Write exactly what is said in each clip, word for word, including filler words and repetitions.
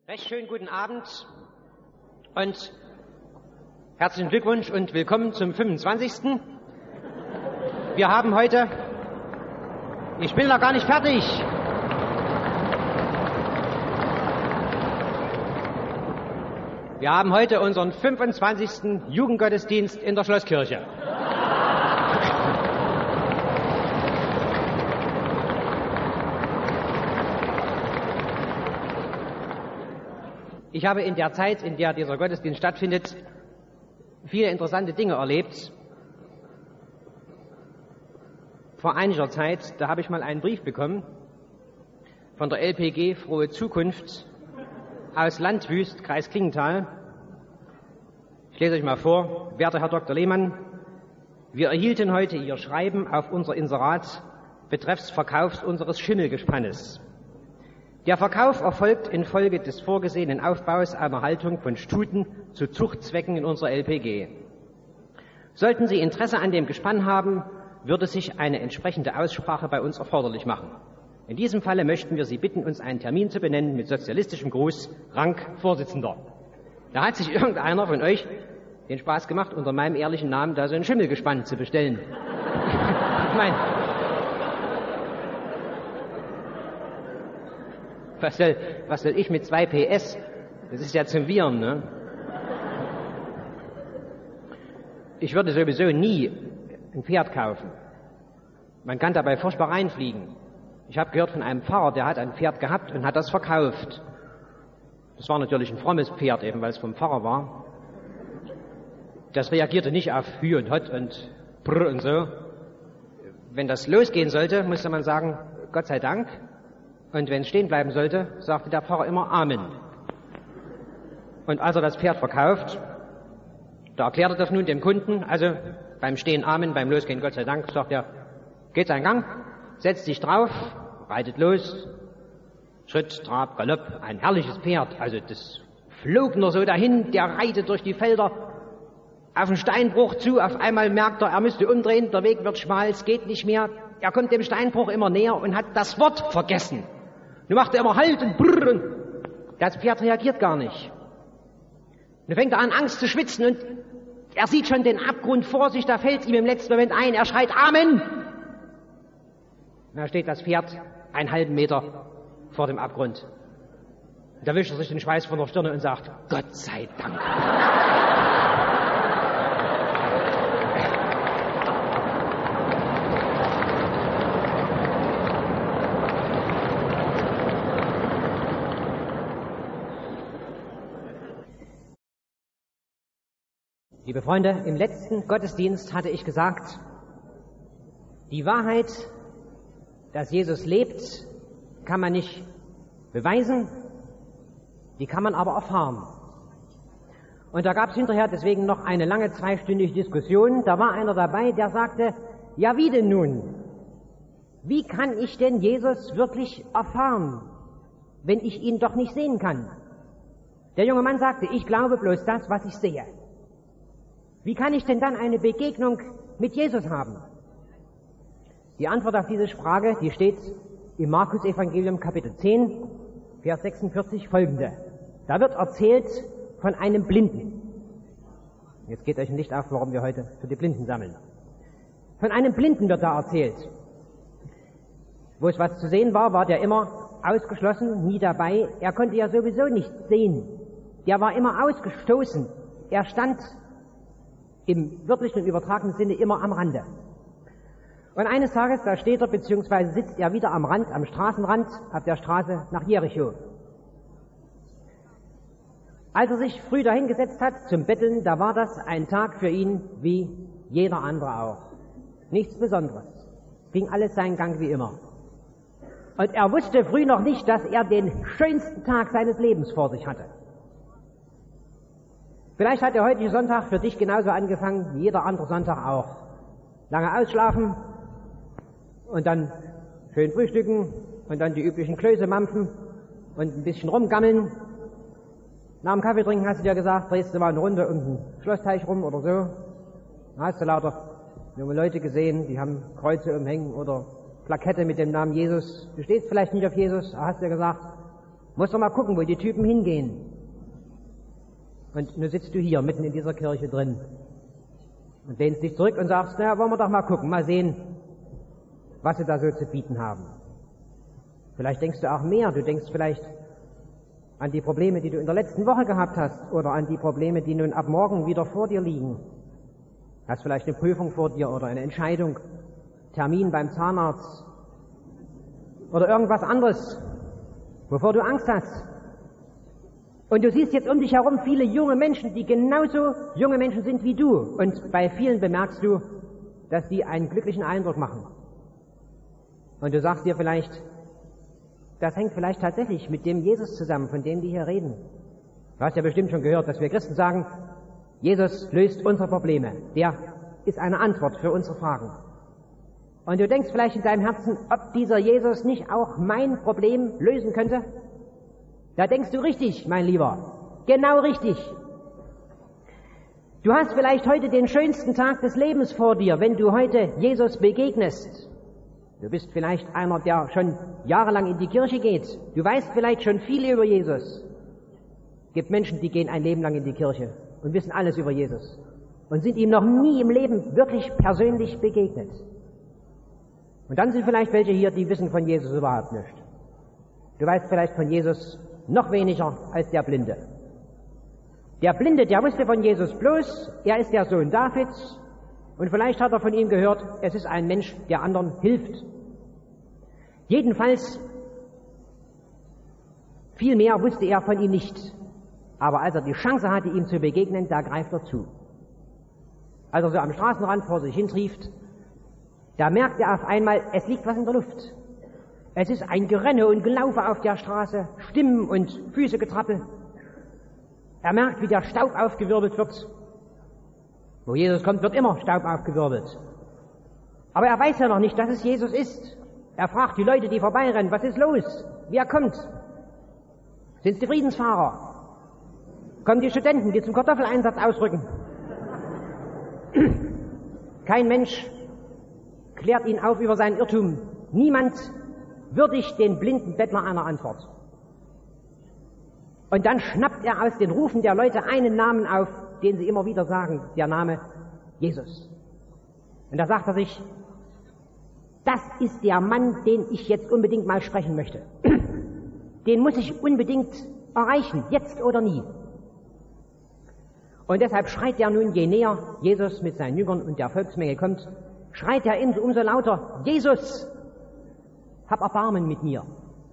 Recht schönen guten Abend und herzlichen Glückwunsch und willkommen zum fünfundzwanzigsten Wir haben heute, ich bin noch gar nicht fertig. Wir haben heute unseren fünfundzwanzigsten Jugendgottesdienst in der Schlosskirche. Ich habe in der Zeit, in der dieser Gottesdienst stattfindet, viele interessante Dinge erlebt. Vor einiger Zeit, da habe ich mal einen Brief bekommen von der L P G Frohe Zukunft aus Landwüst, Kreis Klingenthal. Ich lese euch mal vor. Werter Herr Doktor Lehmann, wir erhielten heute Ihr Schreiben auf unser Inserat betreffs Verkaufs unseres Schimmelgespannes. Der Verkauf erfolgt infolge des vorgesehenen Aufbaus einer Haltung von Stuten zu Zuchtzwecken in unserer L P G. Sollten Sie Interesse an dem Gespann haben, würde sich eine entsprechende Aussprache bei uns erforderlich machen. In diesem Falle möchten wir Sie bitten, uns einen Termin zu benennen mit sozialistischem Gruß, Rank Vorsitzender. Da hat sich irgendeiner von euch den Spaß gemacht, unter meinem ehrlichen Namen da so ein Schimmelgespann zu bestellen. Ich meine, Was soll, was soll ich mit zwei P S? Das ist ja zum Viren, ne? Ich würde sowieso nie ein Pferd kaufen. Man kann dabei furchtbar reinfliegen. Ich habe gehört von einem Pfarrer, der hat ein Pferd gehabt und hat das verkauft. Das war natürlich ein frommes Pferd, eben weil es vom Pfarrer war. Das reagierte nicht auf Hü und Hott und Brr und so. Wenn das losgehen sollte, musste man sagen, Gott sei Dank. Und wenn es stehen bleiben sollte, sagte der Pfarrer immer Amen. Und als er das Pferd verkauft, da erklärte das nun dem Kunden, also beim Stehen Amen, beim Losgehen Gott sei Dank, sagt er, geht seinen Gang, setzt sich drauf, reitet los, Schritt, Trab, Galopp, ein herrliches Pferd, also das flog nur so dahin, der reitet durch die Felder auf den Steinbruch zu, auf einmal merkt er, er müsste umdrehen, der Weg wird schmal, es geht nicht mehr, er kommt dem Steinbruch immer näher und hat das Wort vergessen. Nun macht er immer Halt und Brrr und das Pferd reagiert gar nicht. Nun fängt er an, Angst zu schwitzen und er sieht schon den Abgrund vor sich, da fällt ihm im letzten Moment ein, er schreit Amen. Da steht das Pferd einen halben Meter vor dem Abgrund. Da wischt er sich den Schweiß von der Stirne und sagt, Gott sei Dank. Liebe Freunde, im letzten Gottesdienst hatte ich gesagt, die Wahrheit, dass Jesus lebt, kann man nicht beweisen, die kann man aber erfahren. Und da gab es hinterher deswegen noch eine lange zweistündige Diskussion. Da war einer dabei, der sagte, ja wie denn nun? Wie kann ich denn Jesus wirklich erfahren, wenn ich ihn doch nicht sehen kann? Der junge Mann sagte, ich glaube bloß das, was ich sehe. Wie kann ich denn dann eine Begegnung mit Jesus haben? Die Antwort auf diese Frage, die steht im Markus-Evangelium Kapitel zehn, Vers sechsundvierzig folgende. Da wird erzählt von einem Blinden. Jetzt geht euch ein Licht auf, warum wir heute für die Blinden sammeln. Von einem Blinden wird da erzählt. Wo es was zu sehen war, war der immer ausgeschlossen, nie dabei. Er konnte ja sowieso nicht sehen. Der war immer ausgestoßen. Er stand im wörtlichen und übertragenen Sinne immer am Rande. Und eines Tages, da steht er, beziehungsweise sitzt er wieder am Rand, am Straßenrand, auf der Straße nach Jericho. Als er sich früh dahingesetzt hat zum Betteln, da war das ein Tag für ihn wie jeder andere auch. Nichts Besonderes. Ging alles seinen Gang wie immer. Und er wusste früh noch nicht, dass er den schönsten Tag seines Lebens vor sich hatte. Vielleicht hat der heutige Sonntag für dich genauso angefangen wie jeder andere Sonntag auch. Lange ausschlafen und dann schön frühstücken und dann die üblichen Klöße mampfen und ein bisschen rumgammeln. Nach dem Kaffee trinken hast du dir gesagt, drehst du mal eine Runde um den Schlossteich rum oder so. Da hast du lauter junge Leute gesehen, die haben Kreuze umhängen oder Plakette mit dem Namen Jesus. Du stehst vielleicht nicht auf Jesus, hast dir gesagt, Musst doch mal gucken, wo die Typen hingehen. Und nun sitzt du hier mitten in dieser Kirche drin und lehnst dich zurück und sagst, na, wollen wir doch mal gucken, mal sehen, was sie da so zu bieten haben. Vielleicht denkst du auch mehr, du denkst vielleicht an die Probleme, die du in der letzten Woche gehabt hast oder an die Probleme, die nun ab morgen wieder vor dir liegen. Hast vielleicht eine Prüfung vor dir oder eine Entscheidung, Termin beim Zahnarzt oder irgendwas anderes, wovor du Angst hast. Und du siehst jetzt um dich herum viele junge Menschen, die genauso junge Menschen sind wie du. Und bei vielen bemerkst du, dass die einen glücklichen Eindruck machen. Und du sagst dir vielleicht, das hängt vielleicht tatsächlich mit dem Jesus zusammen, von dem die hier reden. Du hast ja bestimmt schon gehört, dass wir Christen sagen, Jesus löst unsere Probleme. Der ist eine Antwort für unsere Fragen. Und du denkst vielleicht in deinem Herzen, ob dieser Jesus nicht auch mein Problem lösen könnte? Da denkst du richtig, mein Lieber. Genau richtig. Du hast vielleicht heute den schönsten Tag des Lebens vor dir, wenn du heute Jesus begegnest. Du bist vielleicht einer, der schon jahrelang in die Kirche geht. Du weißt vielleicht schon viel über Jesus. Es gibt Menschen, die gehen ein Leben lang in die Kirche und wissen alles über Jesus und sind ihm noch nie im Leben wirklich persönlich begegnet. Und dann sind vielleicht welche hier, die wissen von Jesus überhaupt nichts. Du weißt vielleicht von Jesus noch weniger als der Blinde. Der Blinde, der wusste von Jesus bloß, er ist der Sohn Davids und vielleicht hat er von ihm gehört, es ist ein Mensch, der anderen hilft. Jedenfalls, viel mehr wusste er von ihm nicht. Aber als er die Chance hatte, ihm zu begegnen, da greift er zu. Als er so am Straßenrand vor sich hintrieft, da merkt er auf einmal, es liegt was in der Luft. Es ist ein Gerenne und Gelaufe auf der Straße, Stimmen und Füße getrappel. Er merkt, wie der Staub aufgewirbelt wird. Wo Jesus kommt, wird immer Staub aufgewirbelt. Aber er weiß ja noch nicht, dass es Jesus ist. Er fragt die Leute, die vorbeirennen, was ist los? Wer kommt? Sind es die Friedensfahrer? Kommen die Studenten, die zum Kartoffeleinsatz ausrücken? Kein Mensch klärt ihn auf über seinen Irrtum. Niemand würdigt den blinden Bettler einer Antwort. Und dann schnappt er aus den Rufen der Leute einen Namen auf, den sie immer wieder sagen, der Name Jesus. Und da sagt er sich, das ist der Mann, den ich jetzt unbedingt mal sprechen möchte. Den muss ich unbedingt erreichen, jetzt oder nie. Und deshalb schreit er nun, je näher Jesus mit seinen Jüngern und der Volksmenge kommt, schreit er umso lauter, Jesus, hab Erbarmen mit mir.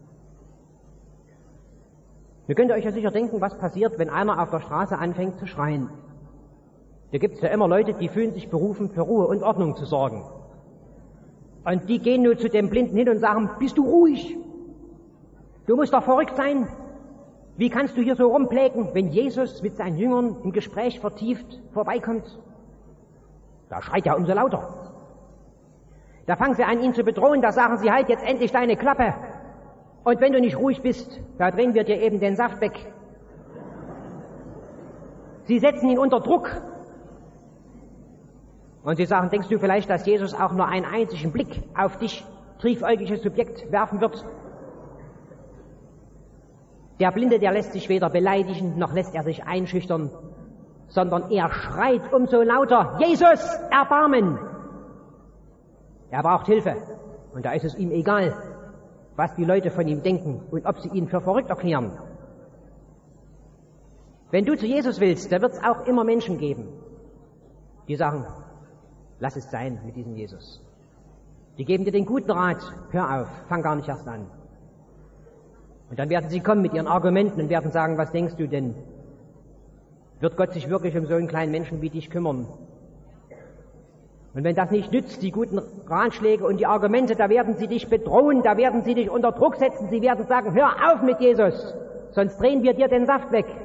Ihr könnt euch ja sicher denken, was passiert, wenn einer auf der Straße anfängt zu schreien. Da gibt es ja immer Leute, die fühlen sich berufen, für Ruhe und Ordnung zu sorgen. Und die gehen nur zu dem Blinden hin und sagen, bist du ruhig? Du musst doch verrückt sein. Wie kannst du hier so rumplägen, wenn Jesus mit seinen Jüngern im Gespräch vertieft vorbeikommt? Da schreit er umso lauter. Da fangen sie an, ihn zu bedrohen, da sagen sie, halt jetzt endlich deine Klappe. Und wenn du nicht ruhig bist, da drehen wir dir eben den Saft weg. Sie setzen ihn unter Druck. Und sie sagen, denkst du vielleicht, dass Jesus auch nur einen einzigen Blick auf dich, triefäugiges Subjekt, werfen wird? Der Blinde, der lässt sich weder beleidigen, noch lässt er sich einschüchtern, sondern er schreit umso lauter, Jesus, Erbarmen! Er braucht Hilfe. Und da ist es ihm egal, was die Leute von ihm denken und ob sie ihn für verrückt erklären. Wenn du zu Jesus willst, da wird es auch immer Menschen geben, die sagen, lass es sein mit diesem Jesus. Die geben dir den guten Rat, hör auf, fang gar nicht erst an. Und dann werden sie kommen mit ihren Argumenten und werden sagen, was denkst du denn? Wird Gott sich wirklich um so einen kleinen Menschen wie dich kümmern? Und wenn das nicht nützt, die guten Ratschläge und die Argumente, da werden sie dich bedrohen, da werden sie dich unter Druck setzen, sie werden sagen, hör auf mit Jesus, sonst drehen wir dir den Saft weg.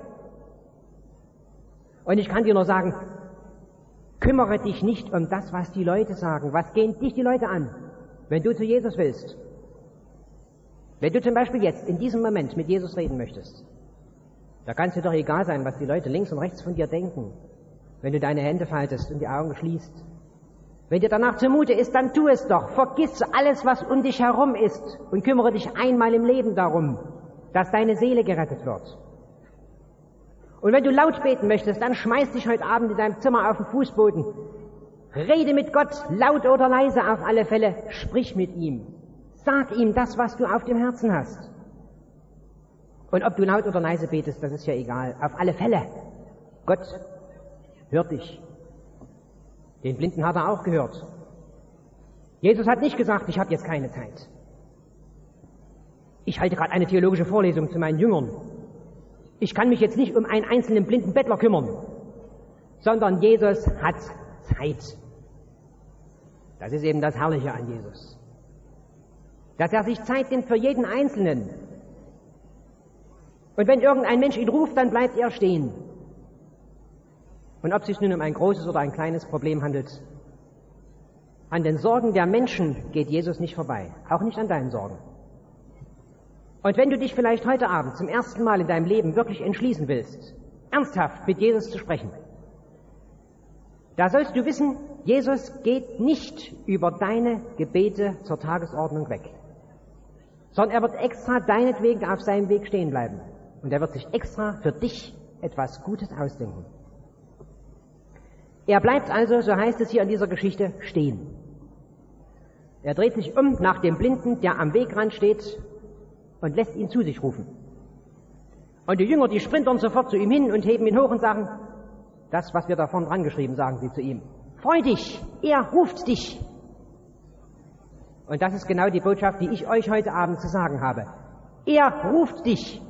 Und ich kann dir nur sagen, kümmere dich nicht um das, was die Leute sagen. Was gehen dich die Leute an, wenn du zu Jesus willst? Wenn du zum Beispiel jetzt in diesem Moment mit Jesus reden möchtest, da kann es dir doch egal sein, was die Leute links und rechts von dir denken, wenn du deine Hände faltest und die Augen schließt. Wenn dir danach zumute ist, dann tu es doch. Vergiss alles, was um dich herum ist und kümmere dich einmal im Leben darum, dass deine Seele gerettet wird. Und wenn du laut beten möchtest, dann schmeiß dich heute Abend in deinem Zimmer auf den Fußboden. Rede mit Gott, laut oder leise auf alle Fälle, sprich mit ihm. Sag ihm das, was du auf dem Herzen hast. Und ob du laut oder leise betest, das ist ja egal. Auf alle Fälle, Gott hört dich. Den Blinden hat er auch gehört. Jesus hat nicht gesagt, ich habe jetzt keine Zeit. Ich halte gerade eine theologische Vorlesung zu meinen Jüngern. Ich kann mich jetzt nicht um einen einzelnen blinden Bettler kümmern, sondern Jesus hat Zeit. Das ist eben das Herrliche an Jesus. Dass er sich Zeit nimmt für jeden Einzelnen. Und wenn irgendein Mensch ihn ruft, dann bleibt er stehen. Und ob es sich nun um ein großes oder ein kleines Problem handelt, an den Sorgen der Menschen geht Jesus nicht vorbei, auch nicht an deinen Sorgen. Und wenn du dich vielleicht heute Abend zum ersten Mal in deinem Leben wirklich entschließen willst, ernsthaft mit Jesus zu sprechen, da sollst du wissen, Jesus geht nicht über deine Gebete zur Tagesordnung weg, sondern er wird extra deinetwegen auf seinem Weg stehen bleiben. Und er wird sich extra für dich etwas Gutes ausdenken. Er bleibt also, so heißt es hier in dieser Geschichte, stehen. Er dreht sich um nach dem Blinden, der am Wegrand steht, und lässt ihn zu sich rufen. Und die Jünger, die sprintern sofort zu ihm hin und heben ihn hoch und sagen, das, was wir da vorne dran geschrieben, sagen sie zu ihm. Freu dich, er ruft dich. Und das ist genau die Botschaft, die ich euch heute Abend zu sagen habe. Er ruft dich.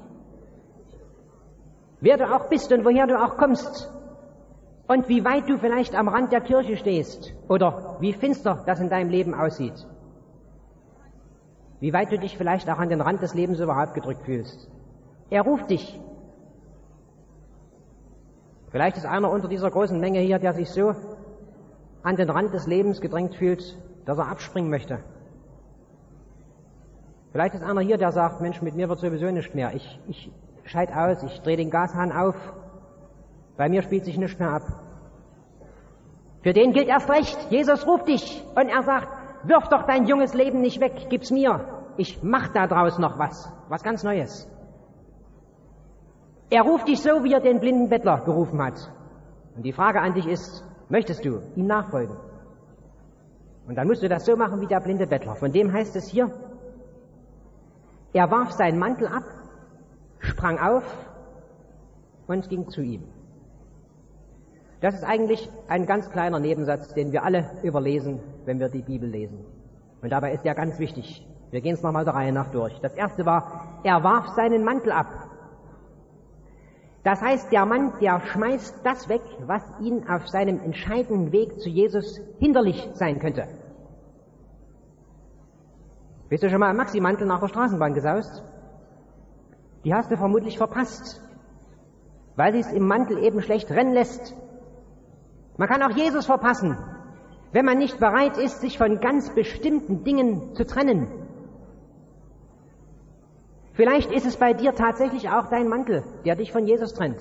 Wer du auch bist und woher du auch kommst und wie weit du vielleicht am Rand der Kirche stehst oder wie finster das in deinem Leben aussieht. Wie weit du dich vielleicht auch an den Rand des Lebens überhaupt gedrückt fühlst. Er ruft dich. Vielleicht ist einer unter dieser großen Menge hier, der sich so an den Rand des Lebens gedrängt fühlt, dass er abspringen möchte. Vielleicht ist einer hier, der sagt, Mensch, mit mir wird sowieso nichts mehr. Ich, ich scheid aus, ich drehe den Gashahn auf. Bei mir spielt sich nichts mehr ab. Für den gilt erst recht. Jesus ruft dich und er sagt, wirf doch dein junges Leben nicht weg, gib's mir. Ich mach da draus noch was, was ganz Neues. Er ruft dich so, wie er den blinden Bettler gerufen hat. Und die Frage an dich ist, möchtest du ihm nachfolgen? Und dann musst du das so machen wie der blinde Bettler. Von dem heißt es hier, er warf seinen Mantel ab, sprang auf und ging zu ihm. Das ist eigentlich ein ganz kleiner Nebensatz, den wir alle überlesen, wenn wir die Bibel lesen. Und dabei ist er ganz wichtig. Wir gehen es nochmal der Reihe nach durch. Das erste war, er warf seinen Mantel ab. Das heißt, der Mann, der schmeißt das weg, was ihn auf seinem entscheidenden Weg zu Jesus hinderlich sein könnte. Bist du schon mal am Maxi-Mantel nach der Straßenbahn gesaust? Die hast du vermutlich verpasst, weil sie es im Mantel eben schlecht rennen lässt. Man kann auch Jesus verpassen, wenn man nicht bereit ist, sich von ganz bestimmten Dingen zu trennen. Vielleicht ist es bei dir tatsächlich auch dein Mantel, der dich von Jesus trennt.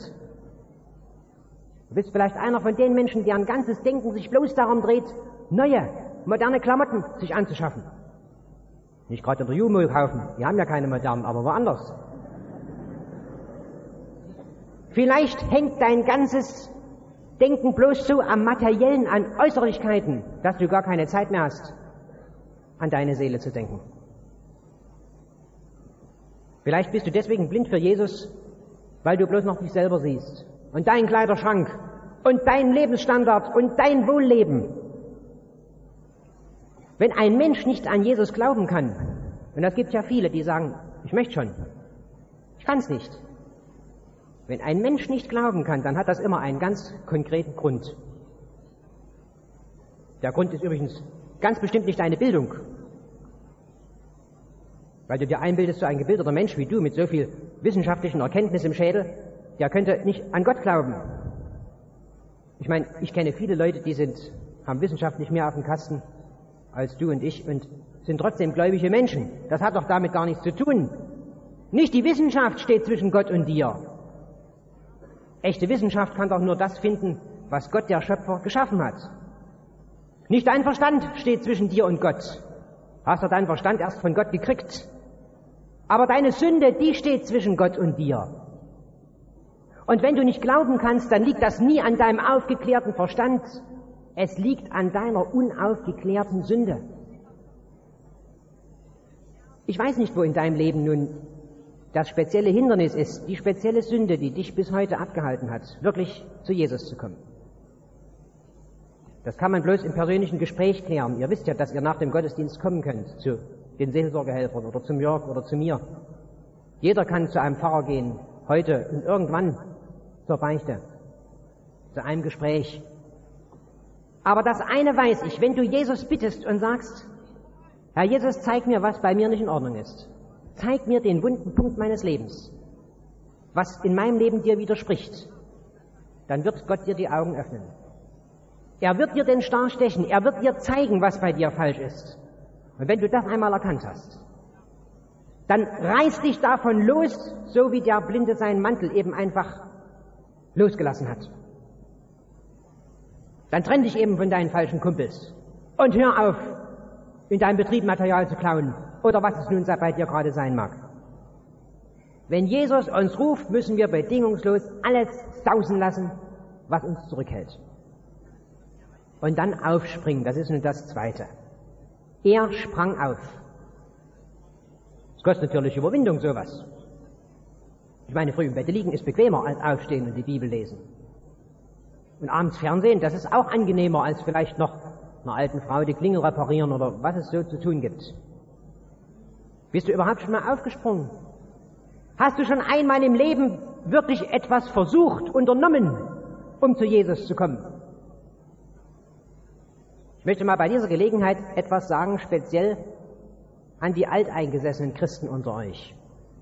Du bist vielleicht einer von den Menschen, deren ganzes Denken sich bloß darum dreht, neue, moderne Klamotten sich anzuschaffen. Nicht gerade in der Jumo kaufen, die haben ja keine modernen, aber woanders. Vielleicht hängt dein ganzes Denken bloß so am Materiellen, an Äußerlichkeiten, dass du gar keine Zeit mehr hast, an deine Seele zu denken. Vielleicht bist du deswegen blind für Jesus, weil du bloß noch dich selber siehst und deinen Kleiderschrank und deinen Lebensstandard und dein Wohlleben. Wenn ein Mensch nicht an Jesus glauben kann, und es gibt ja viele, die sagen, ich möchte schon, ich kann es nicht. Wenn ein Mensch nicht glauben kann, dann hat das immer einen ganz konkreten Grund. Der Grund ist übrigens ganz bestimmt nicht deine Bildung. Weil du dir einbildest, so ein gebildeter Mensch wie du mit so viel wissenschaftlichen Erkenntnis im Schädel, der könnte nicht an Gott glauben. Ich meine, ich kenne viele Leute, die sind, haben wissenschaftlich mehr auf dem Kasten als du und ich und sind trotzdem gläubige Menschen. Das hat doch damit gar nichts zu tun. Nicht die Wissenschaft steht zwischen Gott und dir. Echte Wissenschaft kann doch nur das finden, was Gott, der Schöpfer, geschaffen hat. Nicht dein Verstand steht zwischen dir und Gott. Hast du deinen Verstand erst von Gott gekriegt. Aber deine Sünde, die steht zwischen Gott und dir. Und wenn du nicht glauben kannst, dann liegt das nie an deinem aufgeklärten Verstand. Es liegt an deiner unaufgeklärten Sünde. Ich weiß nicht, wo in deinem Leben nun das spezielle Hindernis ist, die spezielle Sünde, die dich bis heute abgehalten hat, wirklich zu Jesus zu kommen. Das kann man bloß im persönlichen Gespräch klären. Ihr wisst ja, dass ihr nach dem Gottesdienst kommen könnt, zu den Seelsorgehelfern oder zum Jörg oder zu mir. Jeder kann zu einem Pfarrer gehen, heute und irgendwann zur Beichte, zu einem Gespräch. Aber das eine weiß ich, wenn du Jesus bittest und sagst, Herr Jesus, zeig mir, was bei mir nicht in Ordnung ist. Zeig mir den wunden Punkt meines Lebens, was in meinem Leben dir widerspricht. Dann wird Gott dir die Augen öffnen. Er wird dir den Star stechen. Er wird dir zeigen, was bei dir falsch ist. Und wenn du das einmal erkannt hast, dann reiß dich davon los, so wie der Blinde seinen Mantel eben einfach losgelassen hat. Dann trenn dich eben von deinen falschen Kumpels und hör auf, in deinem Betrieb Material zu klauen oder was es nun bei dir gerade sein mag. Wenn Jesus uns ruft, müssen wir bedingungslos alles sausen lassen, was uns zurückhält. Und dann aufspringen, das ist nun das Zweite. Er sprang auf. Es kostet natürlich Überwindung, sowas. Ich meine, früh im Bett liegen ist bequemer als aufstehen und die Bibel lesen. Und abends Fernsehen, das ist auch angenehmer als vielleicht noch einer alten Frau die Klingel reparieren oder was es so zu tun gibt. Bist du überhaupt schon mal aufgesprungen? Hast du schon einmal im Leben wirklich etwas versucht, unternommen, um zu Jesus zu kommen? Ich möchte mal bei dieser Gelegenheit etwas sagen, speziell an die alteingesessenen Christen unter euch.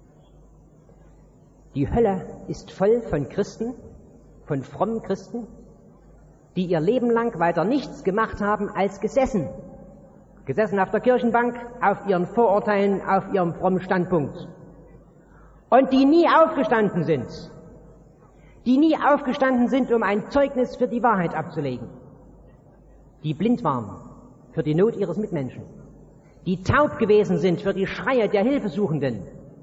Die Hölle ist voll von Christen, von frommen Christen, die ihr Leben lang weiter nichts gemacht haben als gesessen. Gesessen auf der Kirchenbank, auf ihren Vorurteilen, auf ihrem frommen Standpunkt. Und die nie aufgestanden sind. Die nie aufgestanden sind, um ein Zeugnis für die Wahrheit abzulegen. Die blind waren für die Not ihres Mitmenschen. Die taub gewesen sind für die Schreie der Hilfesuchenden.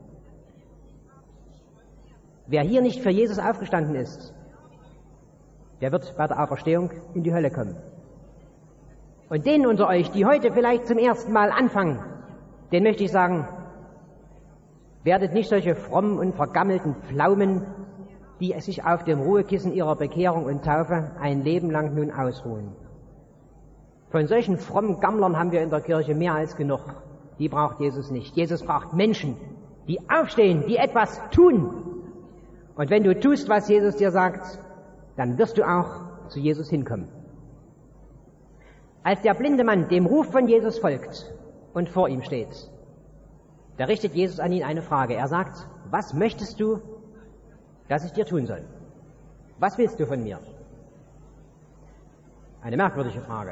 Wer hier nicht für Jesus aufgestanden ist, der wird bei der Auferstehung in die Hölle kommen. Und denen unter euch, die heute vielleicht zum ersten Mal anfangen, denen möchte ich sagen, werdet nicht solche frommen und vergammelten Pflaumen, die sich auf dem Ruhekissen ihrer Bekehrung und Taufe ein Leben lang nun ausruhen. Von solchen frommen Gammlern haben wir in der Kirche mehr als genug. Die braucht Jesus nicht. Jesus braucht Menschen, die aufstehen, die etwas tun. Und wenn du tust, was Jesus dir sagt, dann wirst du auch zu Jesus hinkommen. Als der blinde Mann dem Ruf von Jesus folgt und vor ihm steht, da richtet Jesus an ihn eine Frage. Er sagt, was möchtest du, dass ich dir tun soll? Was willst du von mir? Eine merkwürdige Frage.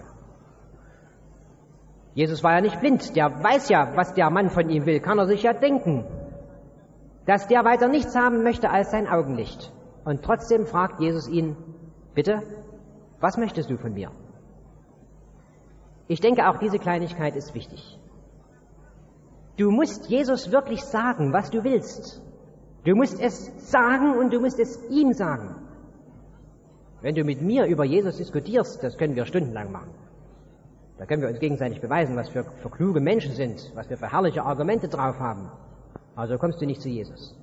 Jesus war ja nicht blind, der weiß ja, was der Mann von ihm will, kann er sich ja denken, dass der weiter nichts haben möchte als sein Augenlicht. Und trotzdem fragt Jesus ihn, bitte, was möchtest du von mir? Ich denke, auch diese Kleinigkeit ist wichtig. Du musst Jesus wirklich sagen, was du willst. Du musst es sagen und du musst es ihm sagen. Wenn du mit mir über Jesus diskutierst, das können wir stundenlang machen. Da können wir uns gegenseitig beweisen, was wir für kluge Menschen sind, was wir für herrliche Argumente drauf haben. Also kommst du nicht zu Jesus.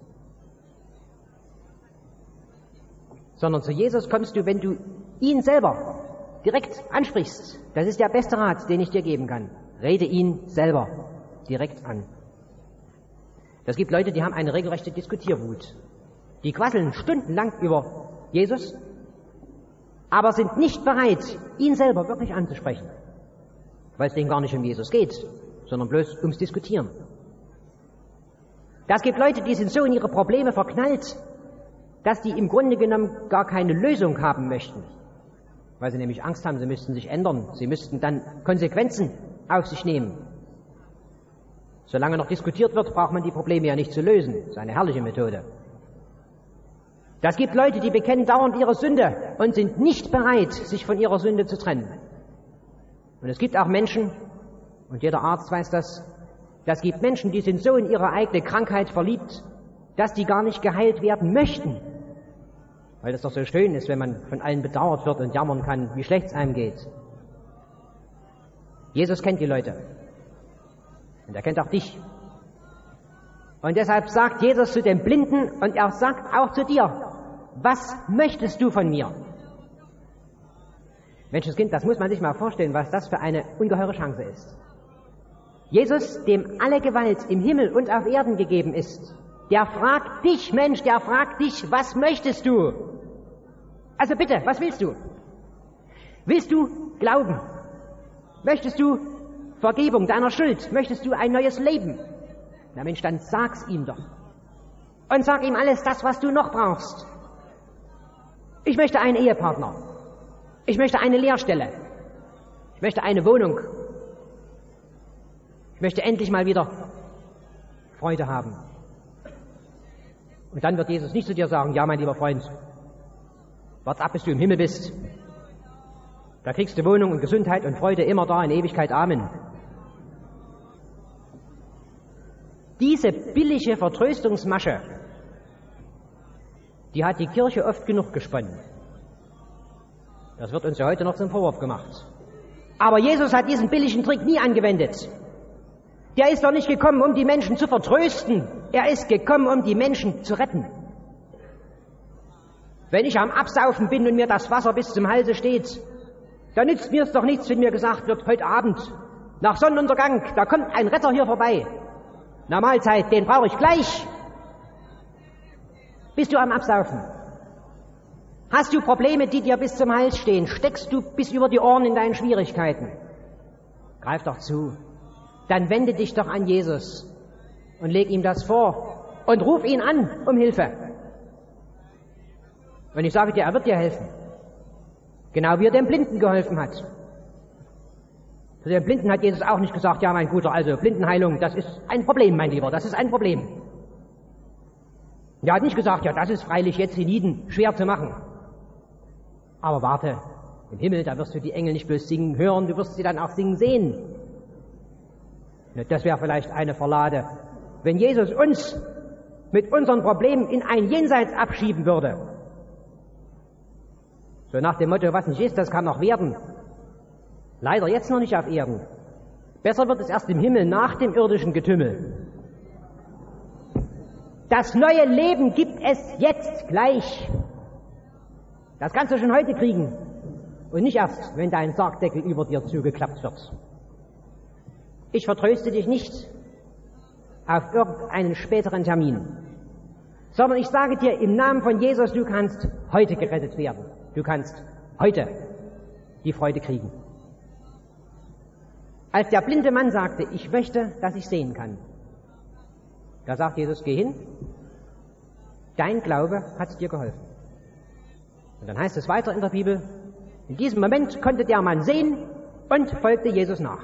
Sondern zu Jesus kommst du, wenn du ihn selber direkt ansprichst. Das ist der beste Rat, den ich dir geben kann. Rede ihn selber direkt an. Es gibt Leute, die haben eine regelrechte Diskutierwut. Die quasseln stundenlang über Jesus, aber sind nicht bereit, ihn selber wirklich anzusprechen. Weil es denen gar nicht um Jesus geht, sondern bloß ums Diskutieren. Das gibt Leute, die sind so in ihre Probleme verknallt, dass die im Grunde genommen gar keine Lösung haben möchten. Weil sie nämlich Angst haben, sie müssten sich ändern. Sie müssten dann Konsequenzen auf sich nehmen. Solange noch diskutiert wird, braucht man die Probleme ja nicht zu lösen. Das ist eine herrliche Methode. Das gibt Leute, die bekennen dauernd ihre Sünde und sind nicht bereit, sich von ihrer Sünde zu trennen. Und es gibt auch Menschen, und jeder Arzt weiß das, Das gibt Menschen, die sind so in ihre eigene Krankheit verliebt, dass die gar nicht geheilt werden möchten. Weil es doch so schön ist, wenn man von allen bedauert wird und jammern kann, wie schlecht es einem geht. Jesus kennt die Leute. Und er kennt auch dich. Und deshalb sagt Jesus zu dem Blinden, und er sagt auch zu dir, was möchtest du von mir? Menschenskind, das muss man sich mal vorstellen, was das für eine ungeheure Chance ist. Jesus, dem alle Gewalt im Himmel und auf Erden gegeben ist, der fragt dich, Mensch, der fragt dich, was möchtest du? Also bitte, was willst du? Willst du glauben? Möchtest du Vergebung deiner Schuld? Möchtest du ein neues Leben? Na Mensch, dann sag's ihm doch. Und sag ihm alles das, was du noch brauchst. Ich möchte einen Ehepartner. Ich möchte eine Lehrstelle. Ich möchte eine Wohnung. Ich möchte endlich mal wieder Freude haben. Und dann wird Jesus nicht zu dir sagen, ja, mein lieber Freund, wart ab, bis du im Himmel bist. Da kriegst du Wohnung und Gesundheit und Freude immer da in Ewigkeit. Amen. Diese billige Vertröstungsmasche, die hat die Kirche oft genug gesponnen. Das wird uns ja heute noch zum Vorwurf gemacht. Aber Jesus hat diesen billigen Trick nie angewendet. Der ist doch nicht gekommen, um die Menschen zu vertrösten. Er ist gekommen, um die Menschen zu retten. Wenn ich am Absaufen bin und mir das Wasser bis zum Halse steht, dann nützt mir es doch nichts, wenn mir gesagt wird, heute Abend, nach Sonnenuntergang, da kommt ein Retter hier vorbei. Na Mahlzeit, den brauche ich gleich. Bist du am Absaufen? Hast du Probleme, die dir bis zum Hals stehen? Steckst du bis über die Ohren in deinen Schwierigkeiten? Greif doch zu. Dann wende dich doch an Jesus und leg ihm das vor und ruf ihn an um Hilfe. Und ich sage dir, er wird dir helfen. Genau wie er dem Blinden geholfen hat. Zu dem Blinden hat Jesus auch nicht gesagt, ja mein Guter, also Blindenheilung, das ist ein Problem, mein Lieber, das ist ein Problem. Er hat nicht gesagt, ja das ist freilich jetzt hienieden schwer zu machen. Aber warte, im Himmel, da wirst du die Engel nicht bloß singen hören, du wirst sie dann auch singen sehen. Das wäre vielleicht eine Verlade, wenn Jesus uns mit unseren Problemen in ein Jenseits abschieben würde. So nach dem Motto, was nicht ist, das kann noch werden. Leider jetzt noch nicht auf Erden. Besser wird es erst im Himmel nach dem irdischen Getümmel. Das neue Leben gibt es jetzt gleich. Das kannst du schon heute kriegen. Und nicht erst, wenn dein Sargdeckel über dir zugeklappt wird. Ich vertröste dich nicht auf irgendeinen späteren Termin, sondern ich sage dir im Namen von Jesus, du kannst heute gerettet werden. Du kannst heute die Freude kriegen. Als der blinde Mann sagte, ich möchte, dass ich sehen kann, da sagt Jesus, geh hin, dein Glaube hat dir geholfen. Und dann heißt es weiter in der Bibel, in diesem Moment konnte der Mann sehen und folgte Jesus nach.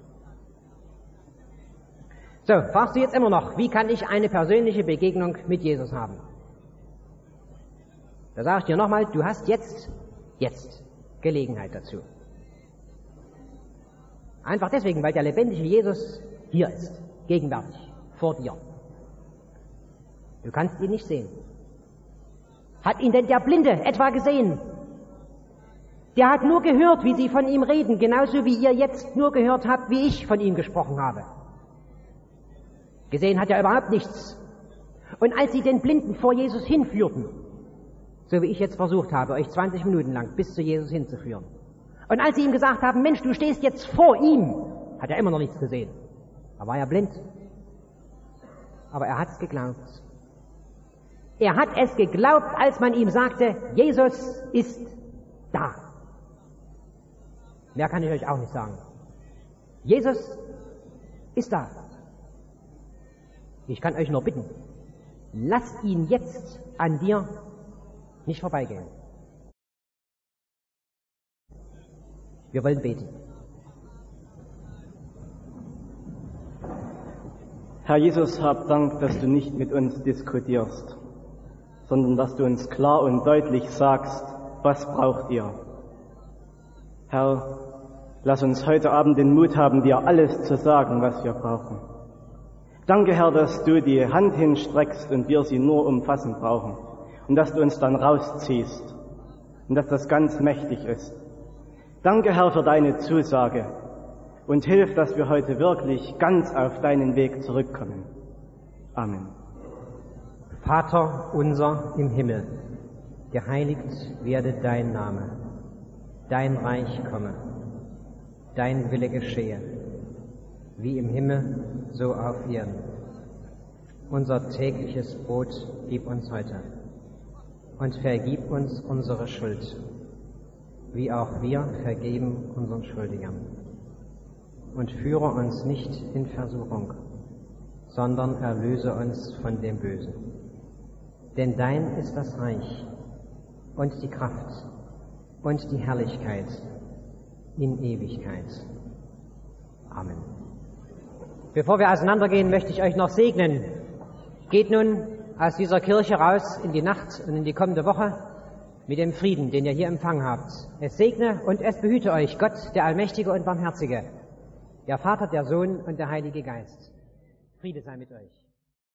So, fragst du jetzt immer noch, wie kann ich eine persönliche Begegnung mit Jesus haben? Da sage ich dir nochmal, du hast jetzt, jetzt Gelegenheit dazu. Einfach deswegen, weil der lebendige Jesus hier ist, gegenwärtig, vor dir. Du kannst ihn nicht sehen. Hat ihn denn der Blinde etwa gesehen? Der hat nur gehört, wie sie von ihm reden, genauso wie ihr jetzt nur gehört habt, wie ich von ihm gesprochen habe. Gesehen hat er überhaupt nichts. Und als sie den Blinden vor Jesus hinführten, so wie ich jetzt versucht habe, euch zwanzig Minuten lang bis zu Jesus hinzuführen, und als sie ihm gesagt haben, Mensch, du stehst jetzt vor ihm, hat er immer noch nichts gesehen. Da war er blind. Aber er hat es geglaubt. Er hat es geglaubt, als man ihm sagte, Jesus ist da. Mehr kann ich euch auch nicht sagen. Jesus ist da. Ich kann euch nur bitten, lasst ihn jetzt an dir nicht vorbeigehen. Wir wollen beten. Herr Jesus, hab Dank, dass du nicht mit uns diskutierst, sondern dass du uns klar und deutlich sagst, was braucht ihr. Herr, lass uns heute Abend den Mut haben, dir alles zu sagen, was wir brauchen. Danke, Herr, dass du die Hand hinstreckst und wir sie nur umfassen brauchen und dass du uns dann rausziehst und dass das ganz mächtig ist. Danke, Herr, für deine Zusage und hilf, dass wir heute wirklich ganz auf deinen Weg zurückkommen. Amen. Vater unser im Himmel, geheiligt werde dein Name, dein Reich komme, dein Wille geschehe, wie im Himmel, so auf Erden. Unser tägliches Brot gib uns heute und vergib uns unsere Schuld, wie auch wir vergeben unseren Schuldigern. Und führe uns nicht in Versuchung, sondern erlöse uns von dem Bösen. Denn dein ist das Reich und die Kraft und die Herrlichkeit in Ewigkeit. Amen. Bevor wir auseinandergehen, möchte ich euch noch segnen. Geht nun aus dieser Kirche raus in die Nacht und in die kommende Woche mit dem Frieden, den ihr hier empfangen habt. Es segne und es behüte euch Gott, der Allmächtige und Barmherzige, der Vater, der Sohn und der Heilige Geist. Friede sei mit euch.